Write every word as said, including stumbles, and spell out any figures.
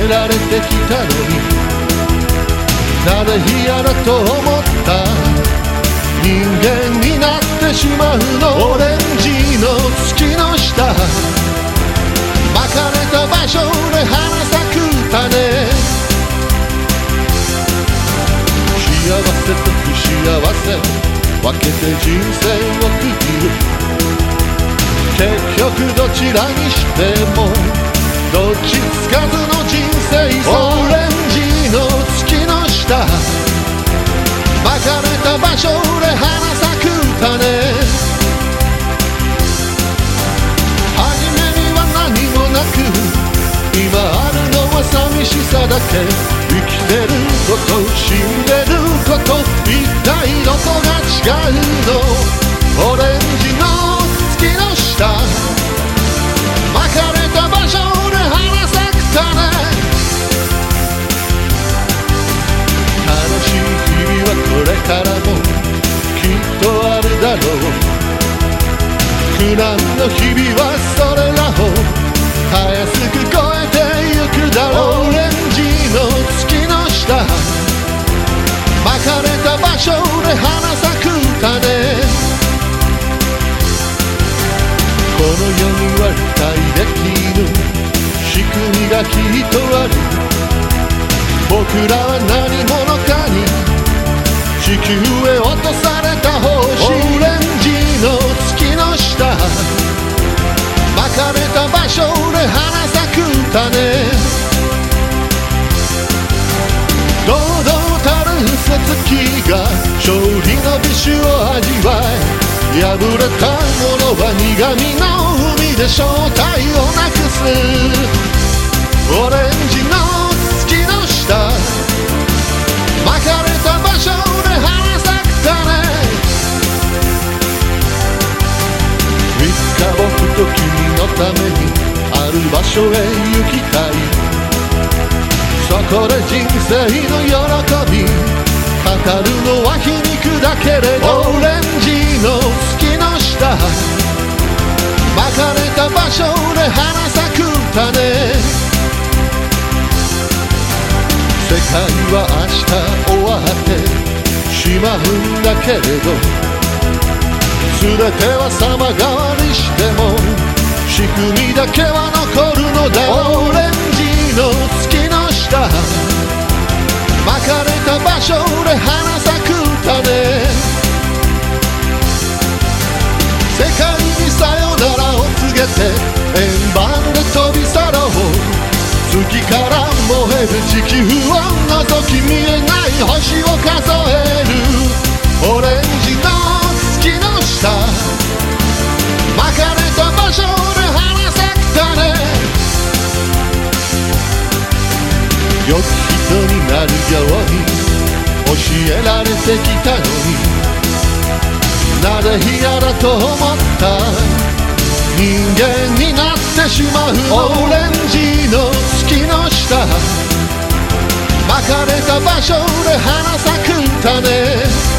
えられてきたのに、なぜ嫌だと思った人間になってしまうの。オレンジの月の下、まかれた場所で花咲く種、幸せと不幸せ分けて人生を区切る。結局どちらにしてもどっちつかずの人生さ。オレンジの月の下、まかれた場所で花咲く種、初めには何もなく、今あるのは寂しさだけ。生きてること死んでること、一体どこが違うの。オレンジの月の下、まかれた場所で花咲く種、楽しい日々はこれからもきっとあるだろう。苦難の日々はそれらをたやすく越えてゆくだろう。オレンジの月の下、まかれた場所で花咲く種、この世には理解できぬ仕組みがきっとある。僕らは何者かに地球へ落とされた星。オレンジの月の下、まかれた場所で花咲く種、堂々たる嘘つきが勝利の美酒を味わい、破れたものは苦みの海で正体をなくす。オレンジの月の下、まかれた場所で花咲く種、いつか僕と君のためにある場所へ行きたい。そこで人生の喜び語るのは皮肉だけれど。オレンジの月の下、まかれた場所で花咲く種、世界は明日終わってしまうんだけれど、全ては様変わりしても仕組みだけは残るのだ。オレンジの月の下、まかれた場所で花咲く種、世界にさよならを告げて円盤で飛び去ろう。月から燃える地球を覗き見えない星を数える。オレンジの月の下、まかれた場所で花咲く種、良き人になるように教えられてきたのに、なぜ嫌だと思った人間になってしまうの。オレンジの月の下、まかれた場所で花咲く種、